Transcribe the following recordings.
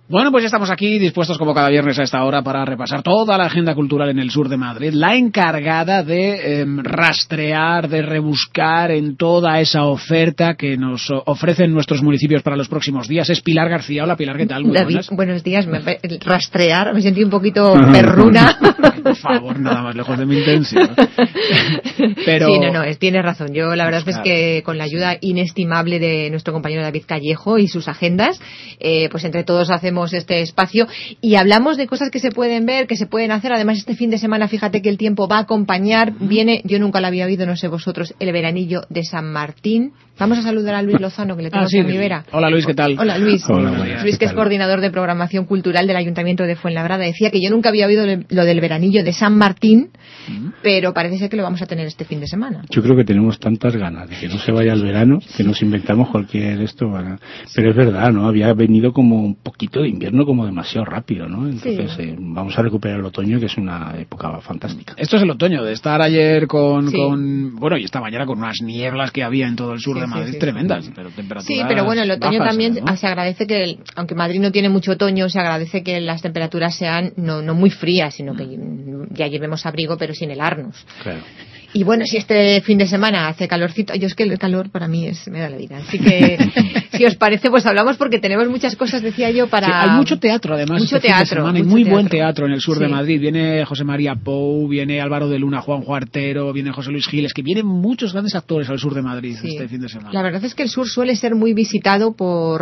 Bueno, pues ya estamos aquí dispuestos como cada viernes a esta hora para repasar toda la agenda cultural en el sur de Madrid. La encargada de rastrear, de rebuscar en toda esa oferta que nos ofrecen nuestros municipios para los próximos días es Pilar García. Hola Pilar, ¿qué tal? Muy David, buenas. Buenos días. Rastrear, me sentí un poquito perruna. Por favor, nada más lejos de mi intención. Pero... Sí, no, tienes razón. Yo la verdad es que con la ayuda inestimable de nuestro compañero David Callejo y sus agendas, pues entre todos hacemos este espacio y hablamos de cosas que se pueden ver, que se pueden hacer. Además, este fin de semana, fíjate que el tiempo va a acompañar. Viene, yo nunca lo había oído, no sé vosotros, el veranillo de San Martín. Vamos a saludar a Luis Lozano, que le tenemos en mi vera. Hola Luis, ¿qué tal? Hola Luis. Hola, Luis, que es coordinador de programación cultural del Ayuntamiento de Fuenlabrada. Decía que yo nunca había oído lo del veranillo de San Martín, pero parece ser que lo vamos a tener este fin de semana. Yo creo que tenemos tantas ganas de que no se vaya el verano, que nos inventamos cualquier Pero es verdad, ¿no? Había venido como un poquito de invierno, como demasiado rápido, ¿no? Entonces vamos a recuperar el otoño, que es una época fantástica. Esto es el otoño, de estar ayer bueno, y esta mañana con unas nieblas que había en todo el sur de Madrid tremendas, pero temperaturas Sí, pero bueno, el otoño bajas, también, ¿no? se agradece que, aunque Madrid no tiene mucho otoño, se agradece que las temperaturas sean no muy frías, sino que ya llevemos abrigo, pero sin helarnos. Claro. Y bueno, si este fin de semana hace calorcito, yo es que el calor para mí me da la vida. Así que, si os parece, pues hablamos porque tenemos muchas cosas, decía yo, para... Sí, hay mucho teatro, además, mucho este fin de semana, y muy buen teatro en el sur de Madrid. Viene José María Pou, viene Álvaro de Luna, Juanjo Artero, viene José Luis Gil. Es que vienen muchos grandes actores al sur de Madrid este fin de semana. La verdad es que el sur suele ser muy visitado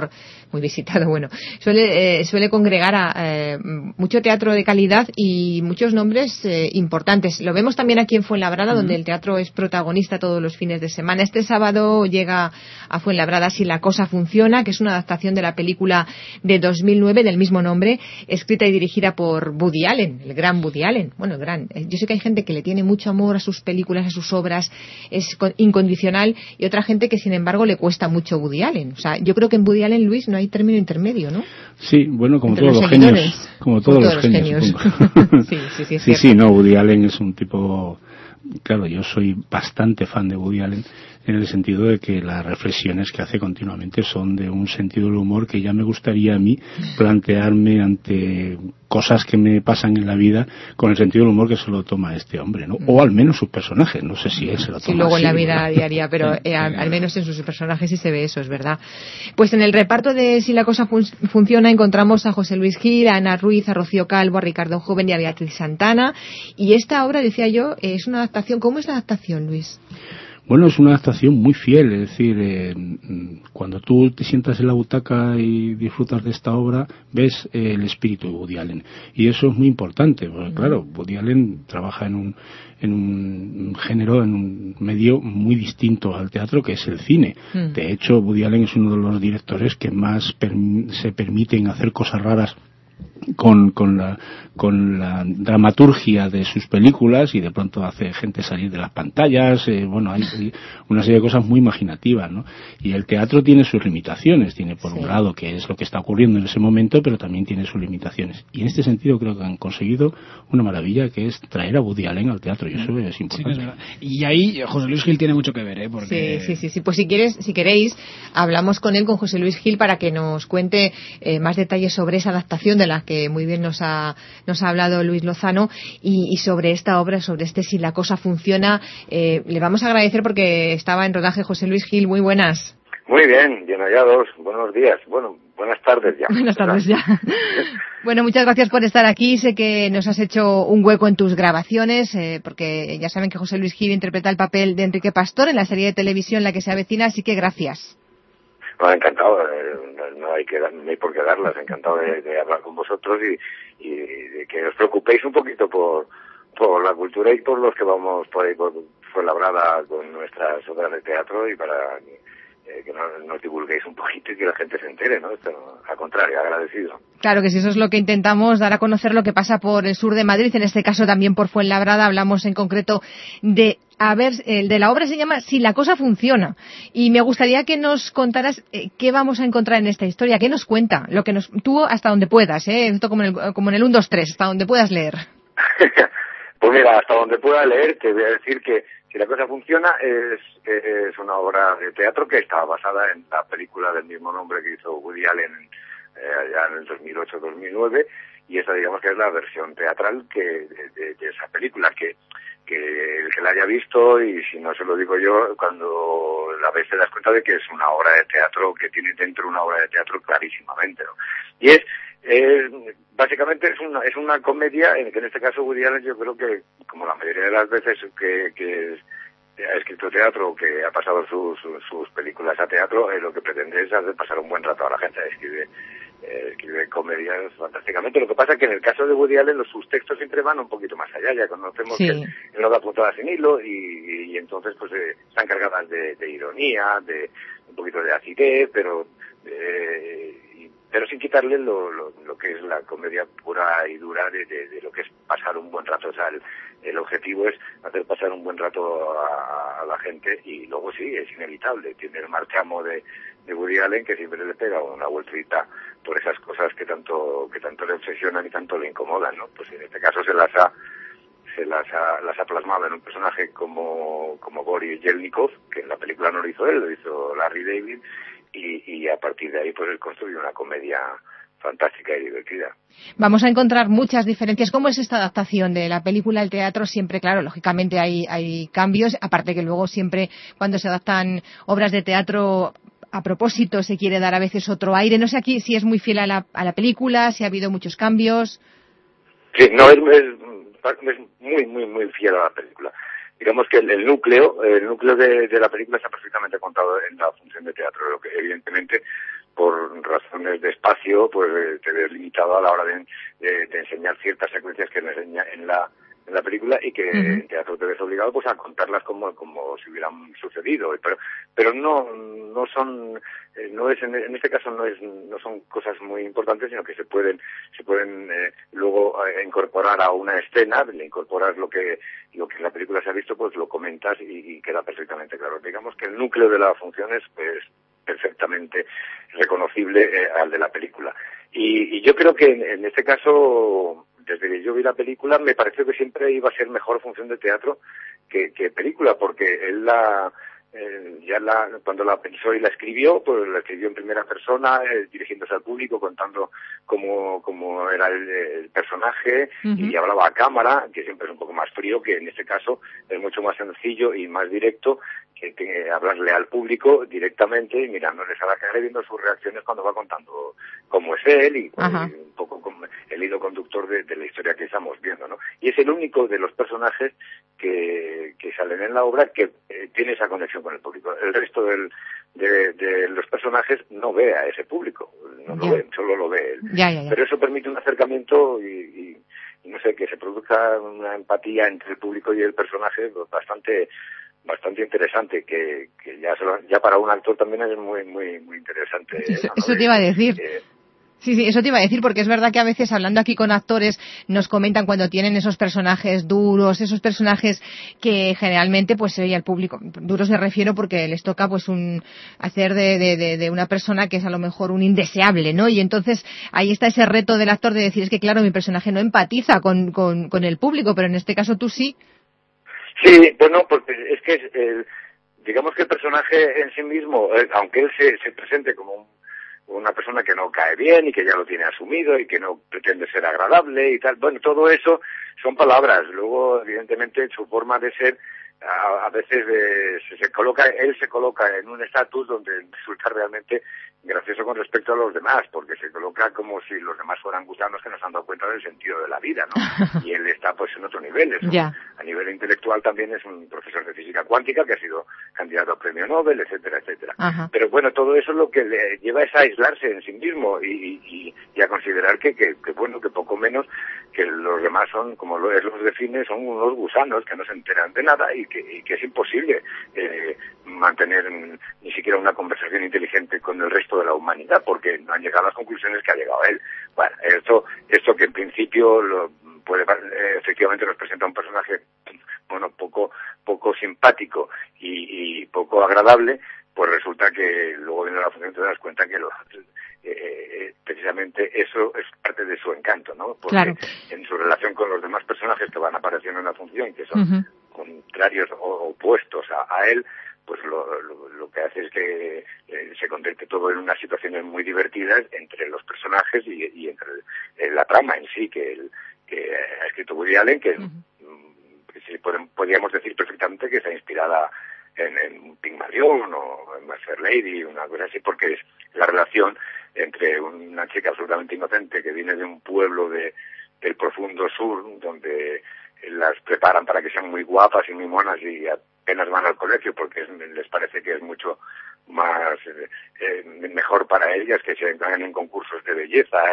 suele congregar a mucho teatro de calidad y muchos nombres importantes. Lo vemos también aquí en Fuenlabrada, donde el teatro es protagonista todos los fines de semana. Este sábado llega a Fuenlabrada Si la cosa funciona, que es una adaptación de la película de 2009 del mismo nombre, escrita y dirigida por Woody Allen, el gran Woody Allen. Bueno, yo sé que hay gente que le tiene mucho amor a sus películas, a sus obras, es incondicional, y otra gente que sin embargo le cuesta mucho Woody Allen. O sea, yo creo que en Woody Allen, Luis, no hay término intermedio, ¿no? Sí, bueno, como entre todos los genios. Como todos los genios. Sí, no, Woody Allen es un tipo... Claro, yo soy bastante fan de Woody Allen en el sentido de que las reflexiones que hace continuamente son de un sentido del humor que ya me gustaría a mí plantearme ante cosas que me pasan en la vida con el sentido del humor que se lo toma este hombre, ¿no? O al menos sus personajes, no sé si él se lo toma. Sí, luego así, en la vida diaria, pero al menos en sus personajes sí se ve eso, es verdad. Pues en el reparto de Si la cosa funciona encontramos a José Luis Gil, a Ana Ruiz, a Rocío Calvo, a Ricardo Joven y a Beatriz Santana. Y esta obra, decía yo, es una adaptación. ¿Cómo es la adaptación, Luis? Bueno, es una adaptación muy fiel, es decir, cuando tú te sientas en la butaca y disfrutas de esta obra, ves el espíritu de Woody Allen. Y eso es muy importante, porque claro, Woody Allen trabaja en un género, en un medio muy distinto al teatro, que es el cine. De hecho, Woody Allen es uno de los directores que más se permiten hacer cosas raras con la dramaturgia de sus películas, y de pronto hace gente salir de las pantallas. Bueno, hay una serie de cosas muy imaginativas, ¿no? Y el teatro tiene sus limitaciones, tiene por un lado que es lo que está ocurriendo en ese momento, pero también tiene sus limitaciones, y en este sentido creo que han conseguido una maravilla, que es traer a Woody Allen al teatro, y eso es importante. Sí, es verdad. Y ahí José Luis Gil tiene mucho que ver, porque... Sí. Pues si queréis, hablamos con José Luis Gil, para que nos cuente más detalles sobre esa adaptación de la que muy bien nos ha hablado Luis Lozano, y sobre esta obra, sobre Si la cosa funciona. Le vamos a agradecer porque estaba en rodaje José Luis Gil. Muy buenas. Muy bien, bien hallados. Buenos días. Bueno, buenas tardes ya. Buenas tardes ya. Bueno, muchas gracias por estar aquí. Sé que nos has hecho un hueco en tus grabaciones, porque ya saben que José Luis Gil interpreta el papel de Enrique Pastor en la serie de televisión La que se avecina, así que gracias. Bueno, encantado, no hay por qué darlas, encantado de hablar con vosotros y de que os preocupéis un poquito por la cultura y por los que vamos por ahí por Fuenlabrada con nuestras obras de teatro, y para que nos divulguéis un poquito y que la gente se entere, ¿no? Esto, al contrario, agradecido. Claro que sí, eso es lo que intentamos, dar a conocer lo que pasa por el sur de Madrid, en este caso también por Fuenlabrada. Hablamos en concreto de la obra, se llama Si la cosa funciona, y me gustaría que nos contaras qué vamos a encontrar en esta historia, qué nos cuenta, tú hasta donde puedas, esto como en el 1, 2, 3, hasta donde puedas leer. Pues mira, hasta donde pueda leer, te voy a decir que Si la cosa funciona es una obra de teatro que está basada en la película del mismo nombre que hizo Woody Allen allá en el 2008-2009, y esta digamos que es la versión teatral de esa película, que el que la haya visto, y si no se lo digo yo, cuando la ves te das cuenta de que es una obra de teatro, que tiene dentro una obra de teatro clarísimamente, ¿no? Y básicamente es una comedia en que en este caso Woody Allen, yo creo que como la mayoría de las veces que ha escrito teatro o que ha pasado sus películas a teatro, lo que pretende es hacer pasar un buen rato a la gente. Escribe comedias fantásticamente. Lo que pasa es que en el caso de Woody Allen sus textos siempre van un poquito más allá. Ya conocemos que él no da puntadas sin hilo, y entonces pues están cargadas de ironía, de un poquito de acidez, pero sin quitarle lo que es la comedia pura y dura de lo que es pasar un buen rato. O sea, el objetivo es hacer pasar un buen rato a la gente, y luego sí, es inevitable. Tiene el marchamo de Woody Allen, que siempre le pega una vueltita por esas cosas que tanto le obsesionan y tanto le incomodan, ¿no? Pues en este caso se las ha plasmado en un personaje como Boris Yelnikov, que en la película no lo hizo él, lo hizo Larry David, y a partir de ahí pues él construyó una comedia fantástica y divertida. Vamos a encontrar muchas diferencias. ¿Cómo es esta adaptación de la película al teatro? Siempre, claro, lógicamente hay cambios, aparte que luego siempre cuando se adaptan obras de teatro a propósito se quiere dar a veces otro aire. No sé aquí si es muy fiel a la película, si ha habido muchos cambios. Sí, no, es muy, muy, muy fiel a la película. Digamos que el núcleo de la película está perfectamente contado en la función de teatro, lo que evidentemente por razones de espacio pues te ves limitado a la hora de enseñar ciertas secuencias que le enseña en la película, y que en teatro te ves obligado pues a contarlas como si hubieran sucedido, pero no son en este caso no son cosas muy importantes, sino que se pueden luego incorporar a una escena, le incorporas lo que en la película se ha visto, pues lo comentas y queda perfectamente claro. Digamos que el núcleo de la función es perfectamente reconocible al de la película, y yo creo que en este caso, desde que yo vi la película, me pareció que siempre iba a ser mejor función de teatro que película, porque él cuando la pensó y la escribió, pues la escribió en primera persona, dirigiéndose al público, contando cómo era el personaje, y hablaba a cámara, que siempre es un poco más frío, que en este caso es mucho más sencillo y más directo que hablarle al público directamente y mirándoles a la cara y viendo sus reacciones cuando va contando cómo es él y un poco como el hilo conductor de la historia que estamos viendo, ¿no? Y es el único de los personajes que salen en la obra que tiene esa conexión con el público. El resto de los personajes no ve a ese público, no lo ve, solo lo ve él. Ya. Pero eso permite un acercamiento y no sé, que se produzca una empatía entre el público y el personaje bastante interesante, que ya para un actor también es muy muy muy interesante. Eso te iba a decir. Sí, eso te iba a decir, porque es verdad que a veces hablando aquí con actores nos comentan cuando tienen esos personajes duros, esos personajes que generalmente pues se oye al público. Duros me refiero porque les toca pues hacer de una persona que es a lo mejor un indeseable, ¿no? Y entonces ahí está ese reto del actor de decir, es que claro, mi personaje no empatiza con el público, pero en este caso tú sí. Sí, bueno, porque es que digamos que el personaje en sí mismo, aunque él se presente como una persona que no cae bien y que ya lo tiene asumido y que no pretende ser agradable y tal, bueno, todo eso son palabras. Luego, evidentemente, su forma de ser a veces él se coloca en un estatus donde resulta realmente gracioso con respecto a los demás, porque se coloca como si los demás fueran gusanos que no se han dado cuenta del sentido de la vida, ¿no? Y él está pues en otro nivel, a nivel intelectual también es un profesor de física cuántica que ha sido candidato a premio Nobel, etcétera, etcétera. Pero bueno, todo eso lo que le lleva es a aislarse en sí mismo y a considerar que bueno, que poco menos que los demás son, como él los define, son unos gusanos que no se enteran de nada y que es imposible mantener ni siquiera una conversación inteligente con el resto de la humanidad, porque no han llegado a las conclusiones que ha llegado él. Bueno, esto que en principio efectivamente nos presenta un personaje, bueno, poco simpático y poco agradable, pues resulta que luego viene la función y te das cuenta que precisamente eso es parte de su encanto, ¿no? Porque en su relación con los demás personajes que van apareciendo en la función, que son contrarios o opuestos a él, pues lo que hace es que se convierte todo en unas situaciones muy divertidas entre los personajes y entre la trama en sí que ha escrito Woody Allen, que podríamos decir perfectamente que está inspirada en Pygmalion o en My Fair Lady, una cosa así, porque es la relación entre una chica absolutamente inocente que viene de un pueblo del profundo sur, donde las preparan para que sean muy guapas y muy monas y apenas van al colegio porque les parece que es mucho más mejor para ellas que se hagan en concursos de belleza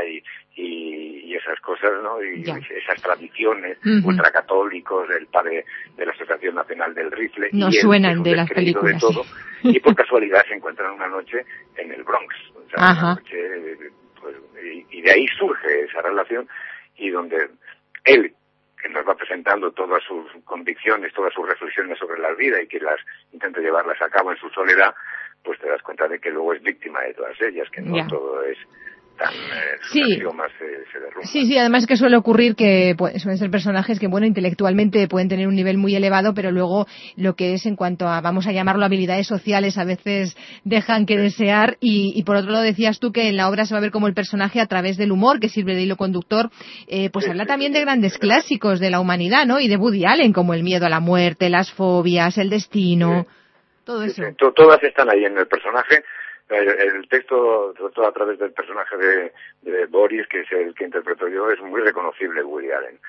y esas cosas, ¿no? Y esas tradiciones ultracatólicos, el padre de la Asociación Nacional del Rifle. Nos y suenan de las películas. De todo, y por casualidad se encuentran una noche en el Bronx. O sea, una noche, pues, y de ahí surge esa relación, y donde él, que nos va presentando todas sus convicciones, todas sus reflexiones sobre la vida y que las intenta llevarlas a cabo en su soledad, pues te das cuenta de que luego es víctima de todas ellas, que no todo es tan más se derrumba. Sí, además que suele ocurrir que suelen ser personajes que, bueno, intelectualmente pueden tener un nivel muy elevado, pero luego lo que es en cuanto a, vamos a llamarlo, habilidades sociales, a veces dejan que desear, y por otro lado decías tú que en la obra se va a ver como el personaje a través del humor, que sirve de hilo conductor, habla también de grandes clásicos de la humanidad, ¿no? Y de Woody Allen, como el miedo a la muerte, las fobias, el destino, todo eso. Todas están ahí en el personaje. El texto, sobre todo a través del personaje de Boris, que es el que interpreto yo, es muy reconocible Woody Allen.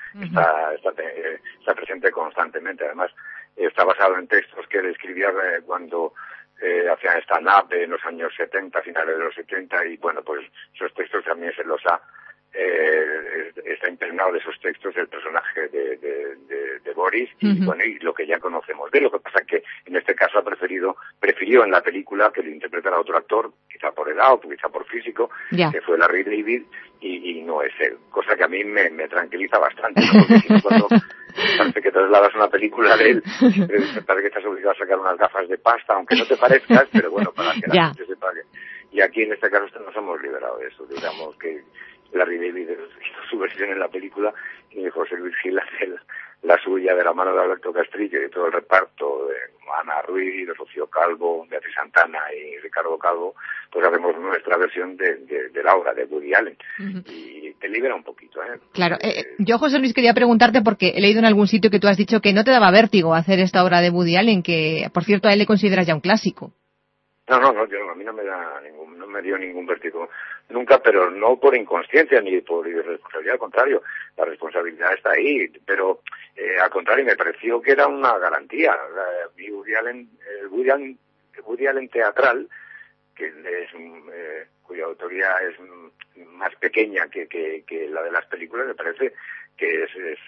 Está presente constantemente. Además, está basado en textos que él escribía cuando hacían stand-up en los años 70, finales de los 70, y bueno, pues esos textos también se los ha está impregnado de esos textos el personaje de Boris y bueno, y lo que ya conocemos de él. Lo que pasa que en este caso prefirió en la película que lo interpretara otro actor, quizá por edad o quizá por físico, que fue Larry David, y no es él, cosa que a mí me tranquiliza bastante, ¿no? Porque si no, cuando parece que trasladas una película de él, parece que estás obligado a sacar unas gafas de pasta, aunque no te parezcas, pero bueno, para que la gente sepa que... Y aquí en este caso nos hemos liberado de eso. Digamos que Larry David hizo su versión en la película y José Luis Gil hace la suya, de la mano de Alberto Castrillo y de todo el reparto, de Ana Ruiz, de Rocío Calvo, Beatriz Santana y Ricardo Calvo, pues hacemos nuestra versión de la obra de Woody Allen. Y te libera un poquito, ¿eh? Claro. Yo, José Luis, quería preguntarte, porque he leído en algún sitio que tú has dicho que no te daba vértigo hacer esta obra de Woody Allen, que, por cierto, a él le consideras ya un clásico. No, a mí no me dio ningún vértigo nunca, pero no por inconsciencia ni por irresponsabilidad, al contrario, la responsabilidad está ahí, pero al contrario, me pareció que era una garantía. Woody Allen teatral, que es cuya autoría es más pequeña que la de las películas, me parece que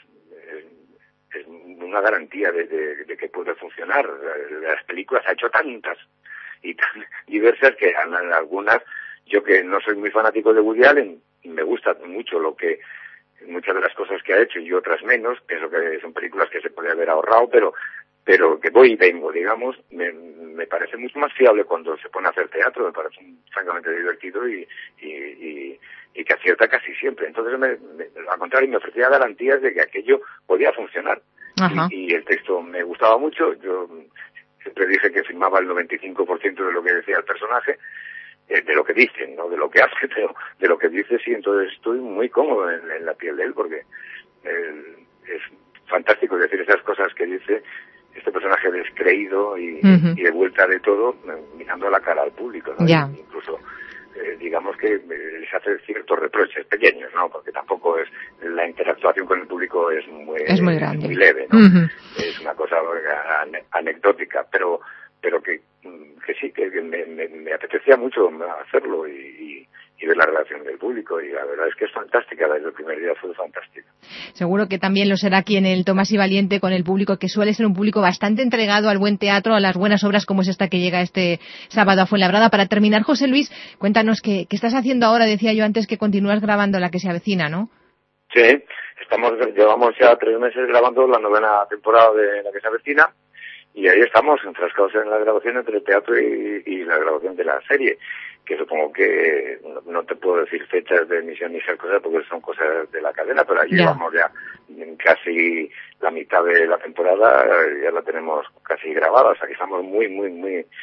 es una garantía de que puede funcionar. Las películas ha hecho tantas y tan diversas que en algunas, yo que no soy muy fanático de Woody Allen, me gusta mucho muchas de las cosas que ha hecho y otras menos, pienso que son películas que se podría haber ahorrado, pero que voy y vengo, digamos, me parece mucho más fiable cuando se pone a hacer teatro, me parece francamente divertido y que acierta casi siempre. Entonces, al contrario, me ofrecía garantías de que aquello podía funcionar. Y el texto me gustaba mucho. Yo siempre dije que firmaba el 95% de lo que decía el personaje, de lo que dice, no de lo que hace, pero de lo que dice sí. Entonces estoy muy cómodo en la piel de él, porque es fantástico decir esas cosas que dice este personaje descreído y de vuelta de todo, mirando a la cara al público, ¿no? Incluso digamos que les hace ciertos reproches pequeños, ¿no? Porque tampoco es la interactuación con el público es muy grande, muy leve, ¿no? Es una cosa anecdótica, pero que sí, que me apetecía mucho hacerlo y ver la reacción del público, y la verdad es que es fantástica. Desde el primer día fue fantástica. Seguro que también lo será aquí en el Tomás y Valiente, con el público, que suele ser un público bastante entregado al buen teatro, a las buenas obras como es esta que llega este sábado a Fuenlabrada. Para terminar, José Luis, cuéntanos qué estás haciendo ahora. Decía yo antes que continúas grabando La que se avecina, ¿no? Sí, llevamos ya 3 meses grabando la 9ª temporada de La que se avecina, y ahí estamos enfrascados en la grabación entre el teatro y la grabación de la serie, que supongo que no te puedo decir fechas de emisión ni esas cosas porque son cosas de la cadena, pero allí llevamos ya casi la mitad de la temporada, ya la tenemos casi grabada, o sea que estamos muy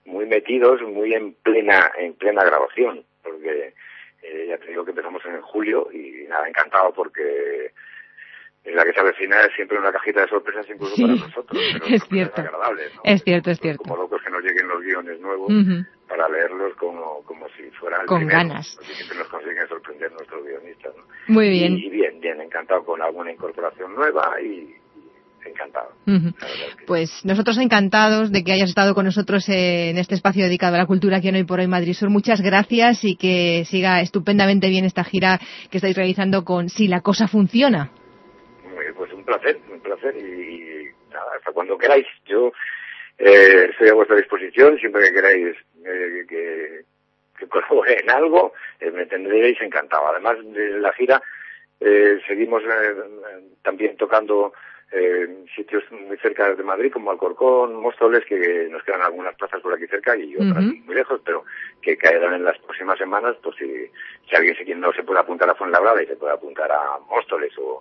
muy metidos, muy en plena grabación, porque ya te digo que empezamos en julio y nada, encantado porque la que se avecina es siempre una cajita de sorpresas incluso para nosotros, pero es cierto, agradables, ¿no? Es cierto. Como locos que nos lleguen los guiones nuevos para leerlos como si fuera el con primero, ganas. porque siempre nos consiguen sorprender nuestros guionistas, ¿no? Muy bien. Y bien, encantado con alguna incorporación nueva y encantado. Pues nosotros encantados de que hayas estado con nosotros en este espacio dedicado a la cultura aquí en Hoy por Hoy Madrid Sur. Muchas gracias y que siga estupendamente bien esta gira que estáis realizando con Si la cosa funciona. Pues un placer y nada, hasta cuando queráis. Yo estoy a vuestra disposición, siempre que queráis que colabore en algo, me tendréis encantado. Además de la gira, seguimos también tocando sitios muy cerca de Madrid, como Alcorcón, Móstoles, que nos quedan algunas plazas por aquí cerca y otras muy lejos, pero que caerán en las próximas semanas, pues si alguien no se puede apuntar a Fuenlabrada y se puede apuntar a Móstoles o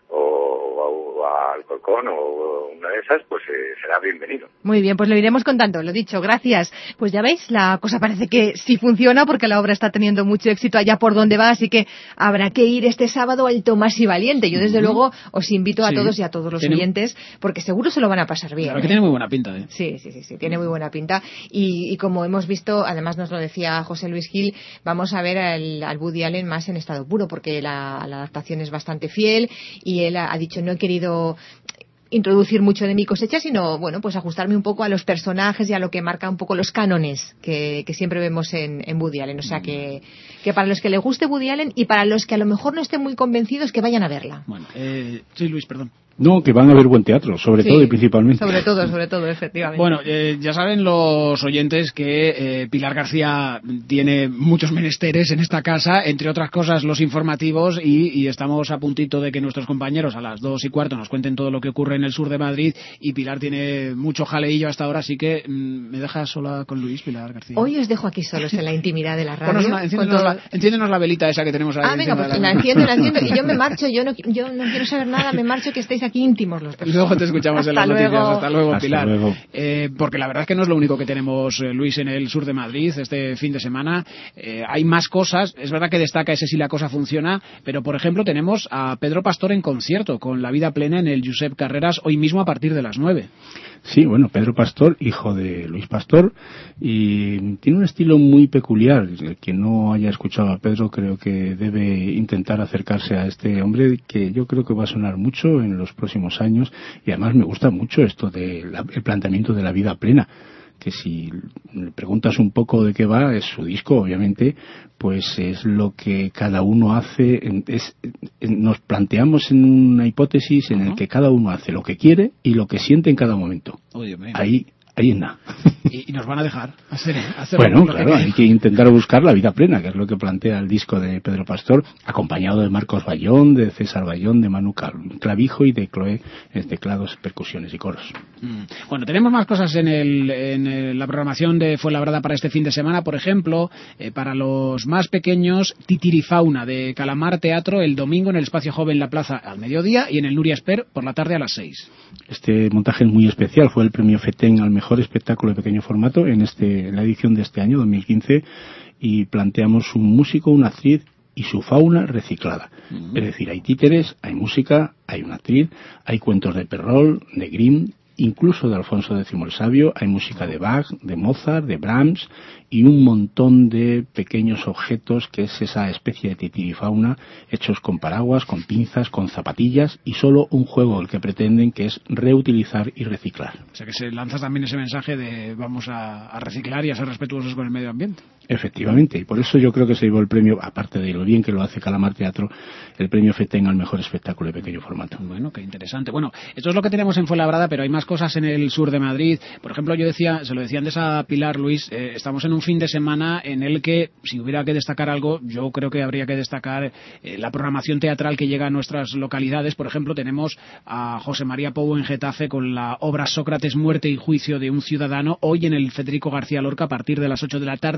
a Alcorcón o una de esas, pues será bienvenido. Muy bien, pues lo iremos contando, lo dicho, gracias. Pues ya veis, la cosa parece que sí funciona porque la obra está teniendo mucho éxito allá por donde va, así que habrá que ir este sábado al Tomás y Valiente. Yo desde luego os invito a todos y a todos los oyentes porque seguro se lo van a pasar bien. Claro que tiene muy buena pinta, ¿eh? Sí, tiene muy buena pinta y como hemos visto, además nos lo decía José Luis Gil, vamos a ver al Woody Allen más en estado puro porque la adaptación es bastante fiel y él ha dicho no he querido introducir mucho de mi cosecha, sino bueno, pues ajustarme un poco a los personajes y a lo que marca un poco los cánones que siempre vemos en Woody Allen. O sea que para los que les guste Woody Allen y para los que a lo mejor no estén muy convencidos, que vayan a verla. Bueno, sí, Luis, perdón. No, que van a ver buen teatro, sobre todo y principalmente. Sobre todo, efectivamente. Bueno, ya saben los oyentes que Pilar García tiene muchos menesteres en esta casa, entre otras cosas los informativos, y estamos a puntito de que nuestros compañeros a las 2:15 nos cuenten todo lo que ocurre en el sur de Madrid, y Pilar tiene mucho jaleillo hasta ahora, así que me dejas sola con Luis, Pilar García. Hoy os dejo aquí solos en la intimidad de la radio. Enciéndenos la velita esa que tenemos ahí. Venga, pues la enciendo, y yo me marcho, yo no quiero saber nada, me marcho, que estéis aquí íntimos los dos. Luego te escuchamos en las noticias. Hasta luego, Pilar. Luego. Porque la verdad es que no es lo único que tenemos, Luis, en el sur de Madrid este fin de semana. Hay más cosas. Es verdad que destaca ese Si la cosa funciona, pero por ejemplo tenemos a Pedro Pastor en concierto con La vida plena en el Josep Carreras hoy mismo a partir de las 9. Sí, bueno, Pedro Pastor, hijo de Luis Pastor, y tiene un estilo muy peculiar. Quien no haya escuchado a Pedro creo que debe intentar acercarse a este hombre, que yo creo que va a sonar mucho en los próximos años, y además me gusta mucho esto del planteamiento de la vida plena, que si le preguntas un poco de qué va, es su disco, obviamente, pues es lo que cada uno hace, nos planteamos en una hipótesis en el que cada uno hace lo que quiere y lo que siente en cada momento. Oh, Dios mío. Ahí es nada. Y nos van a dejar hacer bueno, claro, hay que intentar buscar la vida plena, que es lo que plantea el disco de Pedro Pastor, acompañado de Marcos Bayón, de César Bayón, de Manu Clavijo y de Chloé en teclados, percusiones y coros. Bueno, tenemos más cosas en la programación de Fuenlabrada para este fin de semana. Por ejemplo, para los más pequeños, Titirifauna de Calamar Teatro el domingo en el Espacio Joven La Plaza al mediodía y en el Nuria Esper por la tarde a las 6. Este montaje es muy especial, fue el premio FETEN al mejor espectáculo de pequeño formato en la edición de este año, 2015, y planteamos un músico, una actriz y su fauna reciclada. Es decir, hay títeres, hay música, hay una actriz, hay cuentos de Perrault, de Grimm, incluso de Alfonso X el Sabio, hay música de Bach, de Mozart, de Brahms y un montón de pequeños objetos que es esa especie de titirifauna hechos con paraguas, con pinzas, con zapatillas y solo un juego el que pretenden, que es reutilizar y reciclar. O sea que se lanza también ese mensaje de vamos a reciclar y a ser respetuosos con el medio ambiente. Efectivamente, y por eso yo creo que se llevó el premio, aparte de lo bien que lo hace Calamar Teatro, el premio FETEN al mejor espectáculo de pequeño formato. Bueno, qué interesante. Bueno, esto es lo que tenemos en Fuenlabrada, pero hay más cosas en el sur de Madrid. Por ejemplo, se lo decía antes a Pilar, Luis, estamos en un fin de semana en el que, si hubiera que destacar algo, yo creo que habría que destacar la programación teatral que llega a nuestras localidades. Por ejemplo, tenemos a José María Pou en Getafe con la obra Sócrates, muerte y juicio de un ciudadano, hoy en el Federico García Lorca a partir de las 8 de la tarde, y hoy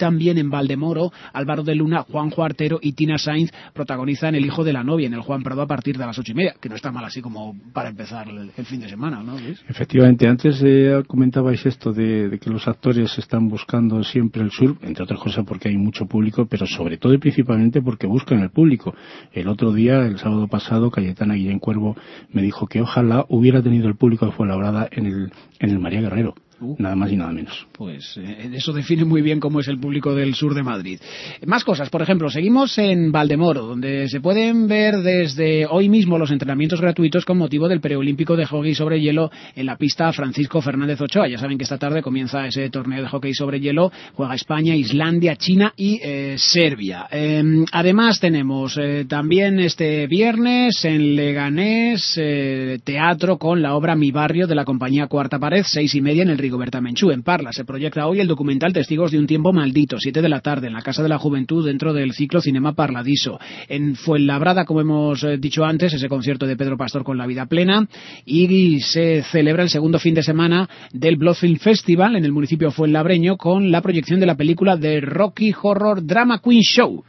también en Valdemoro, Álvaro de Luna, Juanjo Artero y Tina Sainz protagonizan El hijo de la novia en el Juan Prado a partir de las 8:30, que no está mal así como para empezar el fin de semana, ¿no, Luis? Efectivamente, antes comentabais esto de que los actores están buscando siempre el sur, entre otras cosas porque hay mucho público, pero sobre todo y principalmente porque buscan el público. El otro día, el sábado pasado, Cayetana Guillén Cuervo me dijo que ojalá hubiera tenido el público de Fuenlabrada en el María Guerrero. Nada más y nada menos. Pues eso define muy bien cómo es el público del sur de Madrid. Más cosas, por ejemplo, seguimos en Valdemoro, donde se pueden ver desde hoy mismo los entrenamientos gratuitos con motivo del preolímpico de hockey sobre hielo en la pista Francisco Fernández Ochoa. Ya saben que esta tarde comienza ese torneo de hockey sobre hielo, juega España, Islandia, China y Serbia. Además tenemos también este viernes en Leganés teatro con la obra Mi barrio de la compañía Cuarta Pared, 6:30 en el Rigoberta Menchú. En Parla se proyecta hoy el documental Testigos de un tiempo maldito, 7 de la tarde, en la Casa de la Juventud dentro del ciclo Cinema Parladiso. En Fuenlabrada, como hemos dicho antes, ese concierto de Pedro Pastor con La vida plena, y se celebra el segundo fin de semana del Blood Film Festival en el municipio fuenlabreño con la proyección de la película The Rocky Horror Drama Queen Show.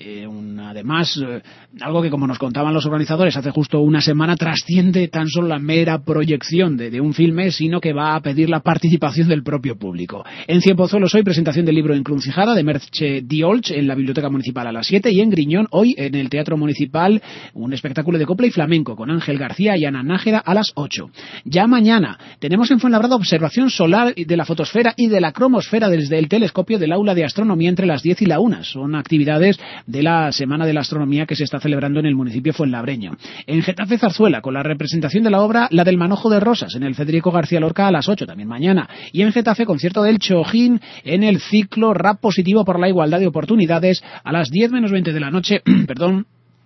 Además, algo que, como nos contaban los organizadores hace justo una semana, trasciende tan solo la mera proyección de un filme, sino que va a pedir la participación del propio público. En Cienpozuelos hoy presentación del libro Encrucijada de Merche Diolch en la Biblioteca Municipal a las 7, y en Griñón hoy en el Teatro Municipal un espectáculo de copla y flamenco con Ángel García y Ana Nájera a las 8. Ya mañana tenemos en Fuenlabrada observación solar de la fotosfera y de la cromosfera desde el telescopio del aula de astronomía entre las 10 y la 1. Son actividades de la Semana de la Astronomía que se está celebrando en el municipio fuenlabreño. En Getafe, Zarzuela, con la representación de la obra La del manojo de rosas en el Federico García Lorca a las 8 también mañana. Y en Getafe, concierto del Chojín en el ciclo Rap Positivo por la Igualdad de Oportunidades a las 10 menos 20 de la noche, perdón,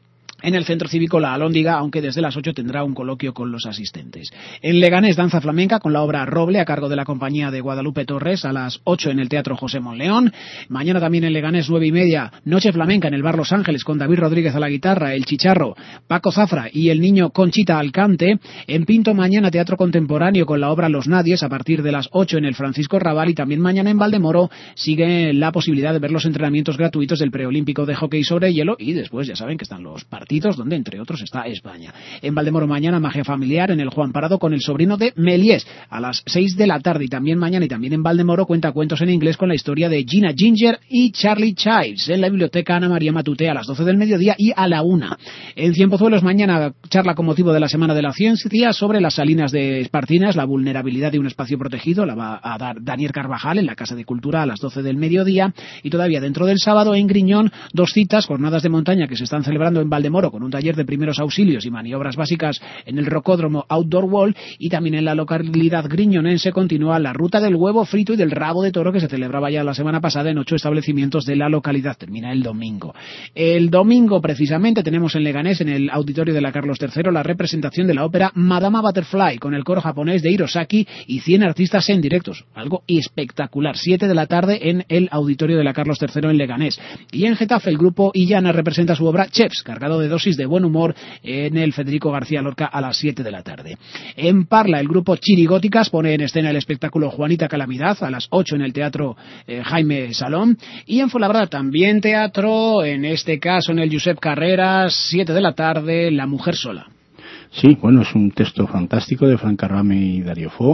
en el Centro Cívico La Alhóndiga, aunque desde las 8 tendrá un coloquio con los asistentes. En Leganés, danza flamenca con la obra Roble, a cargo de la compañía de Guadalupe Torres, a las 8 en el Teatro José Monleón. Mañana también en Leganés, 9:30, noche flamenca en el Bar Los Ángeles, con David Rodríguez a la guitarra, El Chicharro, Paco Zafra y el niño Conchita Alcante. En Pinto, mañana teatro contemporáneo con la obra Los Nadies, a partir de las 8 en el Francisco Rabal. Y también mañana en Valdemoro sigue la posibilidad de ver los entrenamientos gratuitos del preolímpico de hockey sobre hielo, y después ya saben que están los partidos donde entre otros está España. En Valdemoro mañana magia familiar en el Juan Parado con El sobrino de Méliès a las 6 de la tarde, y también mañana y también en Valdemoro cuentacuentos en inglés con la historia de Gina Ginger y Charlie Chives en la biblioteca Ana María Matute a las 12 del mediodía y a la 1. En Cienpozuelos mañana charla con motivo de la Semana de la Ciencia sobre las salinas de Espartinas, la vulnerabilidad de un espacio protegido, la va a dar Daniel Carvajal en la Casa de Cultura a las 12 del mediodía. Y todavía dentro del sábado en Griñón, 2 citas, jornadas de montaña que se están celebrando en Valdemoro con un taller de primeros auxilios y maniobras básicas en el Rocódromo Outdoor Wall, y también en la localidad griñonense continúa la ruta del huevo frito y del rabo de toro que se celebraba ya la semana pasada en 8 establecimientos de la localidad. Termina el domingo. El domingo precisamente tenemos en Leganés, en el auditorio de la Carlos III, la representación de la ópera Madama Butterfly con el coro japonés de Hirosaki y 100 artistas en directos. Algo espectacular. 7 de la tarde en el auditorio de la Carlos III en Leganés. Y en Getafe el grupo Illana representa su obra Chefs, cargado de dosis de buen humor, en el Federico García Lorca a las 7 de la tarde. En Parla el grupo Chirigóticas pone en escena el espectáculo Juanita Calamidad a las 8 en el Teatro Jaime Salón. Y en Fuenlabrada también teatro, en este caso en el Josep Carreras, 7 de la tarde, La mujer sola. Sí, bueno, es un texto fantástico de Fran Carrame y Dario Fo.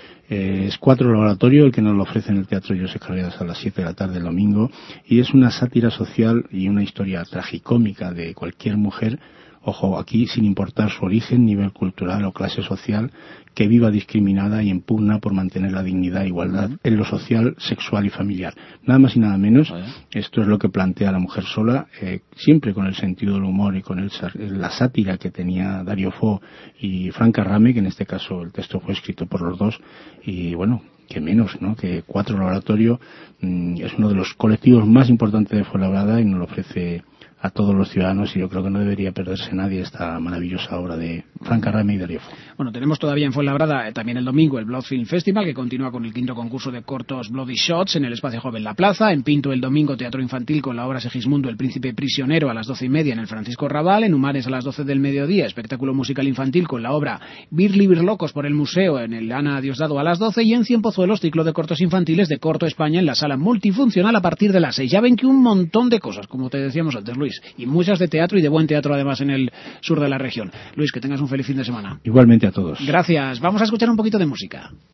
Es Cuatro Laboratorio el que nos lo ofrece en el Teatro Josep Carreras a las 7 de la tarde el domingo, y es una sátira social y una historia tragicómica de cualquier mujer, ojo, aquí sin importar su origen, nivel cultural o clase social, que viva discriminada y en pugna por mantener la dignidad e igualdad en lo social, sexual y familiar. Nada más y nada menos. Esto es lo que plantea La mujer sola, siempre con el sentido del humor y con la sátira que tenía Dario Fo y Fran Carrame, que en este caso el texto fue escrito por los dos. Y bueno, que menos, ¿no?, que Cuatro Laboratorio es uno de los colectivos más importantes de Fuenlabrada y nos lo ofrece a todos los ciudadanos, y yo creo que no debería perderse nadie esta maravillosa obra de Franca Rame y de Riofo. Bueno, tenemos todavía en Fuenlabrada también el domingo el Blood Film Festival, que continúa con el 5º concurso de cortos Bloody Shots en el Espacio Joven La Plaza. En Pinto el domingo teatro infantil con la obra Segismundo el Príncipe Prisionero a las 12:30 en el Francisco Raval. En Humares a las 12 del mediodía espectáculo musical infantil con la obra Birli Birlocos por el Museo en el Ana Diosdado a las 12, y en Cienpozuelos ciclo de cortos infantiles de Corto España en la sala multifuncional a partir de las 6. Ya ven que un montón de cosas, como te decíamos antes, Luis, y muchas de teatro y de buen teatro además en el sur de la región. Luis, que tengas un feliz fin de semana. Igualmente a todos. Gracias. Vamos a escuchar un poquito de música.